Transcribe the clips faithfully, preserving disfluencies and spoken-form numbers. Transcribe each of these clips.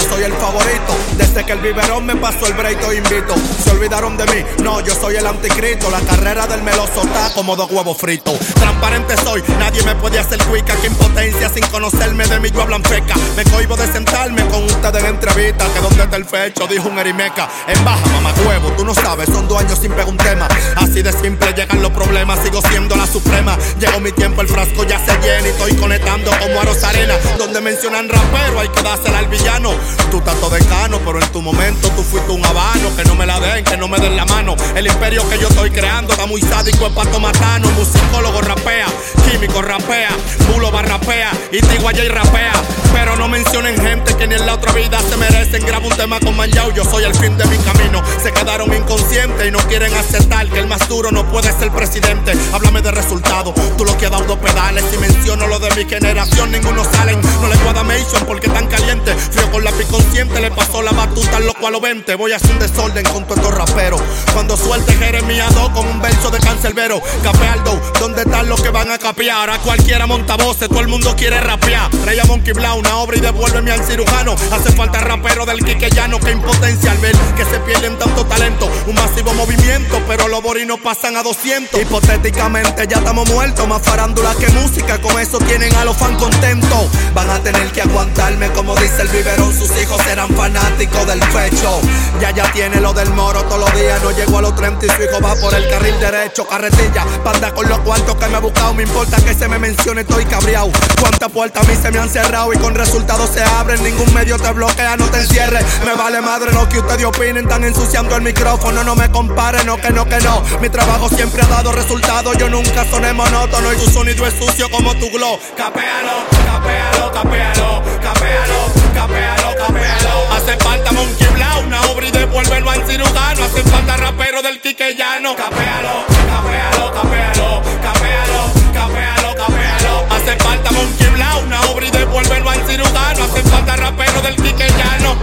soy el favorito. Desde que el biberón me pasó el breito invito. Se olvidaron de mí, no, yo soy el anticristo. La carrera del meloso está como dos huevos fritos. Transparente soy, nadie me puede hacer cuica. Que impotencia sin conocerme de mí yo hablan feca. Me cohibo de sentarme con ustedes en entrevista. Que donde está el fecho, dijo un erimeca. En baja, mamá huevo, tú no sabes, son dos años sin pegar un tema. Así de simple llegan los problemas, sigo siendo la suprema. Llegó mi tiempo, el frasco ya se llena y estoy conectando como a Rosarena. Donde mencionan rapero hay que dársela al villano. Tú estás todo decano, pero en tu momento tú fuiste un habano. Que no me la den, que no me den la mano. El imperio que yo estoy creando está muy sádico, es pato matano. Musicólogo rapea, químico rapea, bulo va rapea y Tiguaya y rapea. Pero no mencionen gente que ni en la otra vida se merecen. Grabo un tema con Manjao, yo soy el fin de mi camino. Se quedaron inconscientes y no quieren aceptar que el más duro no puede ser presidente. Háblame de resultados, tú lo que has dado dos pedales. Si menciono lo de mi generación, ninguno salen. No le guarda mention porque tan caliente. Frío con lápiz consciente, le pasó la batuta en los cual lo vente. Voy a hacer un desorden con todos estos raperos. Cuando suelte Jeremías dos con un verso de Cancerbero. Capealdo, ¿dónde están los que van a capear? Ahora cualquiera monta voces, todo el mundo quiere rapear. Trae a Monkey Blau una obra y devuélveme al cirujano. Hace falta rapero del quiqueyano. Que impotencia al ver que se pierden tanto talento. Un masivo movimiento, pero los borinos pasan a doscientos. Hipotéticamente ya estamos muertos. Más farándula que música, con eso tienen a los fans contentos. Van a tener que aguantarme, como dice el biberón. Sus hijos serán fanáticos del pecho. Ya ya tiene lo del moro todos los días. No llegó a los treinta y su hijo va por el carril derecho. Carretilla, panda con los cuartos que me he buscado. Me importa que se me mencione, estoy cabreado. Cuántas puertas a mí se me han cerrado y con resultados se abren. Ningún medio te bloquea, no te encierres. Me vale madre lo que ustedes opinen. Están ensuciando el micrófono, no me comparen. No que no que no, mi trabajo siempre ha dado resultados. Yo nunca soné monótono y tu sonido es sucio como tu glow. Capéalo, capéalo, capéalo, capéalo, capéalo, capéalo. Hace falta Monkey Blau, una obra y devuélvelo al cirujano. Hace falta rapero del quiqueyano. Capéalo, capéalo, capéalo, capéalo, capéalo, capéalo. Hace falta Monkey Blau, una obra y devuélvelo al cirujano. Hace falta rapero del quiqueyano.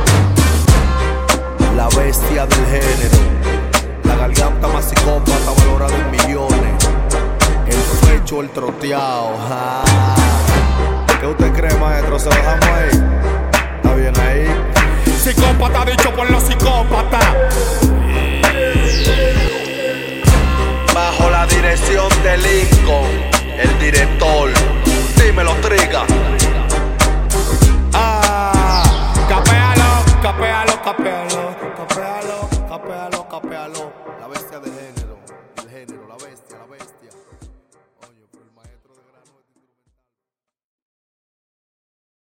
La bestia del género, la garganta más psicópata valorada en millones. El pecho, el troteado. Ja. ¿Qué usted cree, maestro? ¿Se lo dejamos ahí? ¿Está bien ahí? Psicópata dicho por los psicópatas. Bajo la dirección de Lincoln, el director. Dímelo, Triga. Ah, capéalo, capéalo, capéalo, capéalo, capéalo, capéalo. La bestia del género.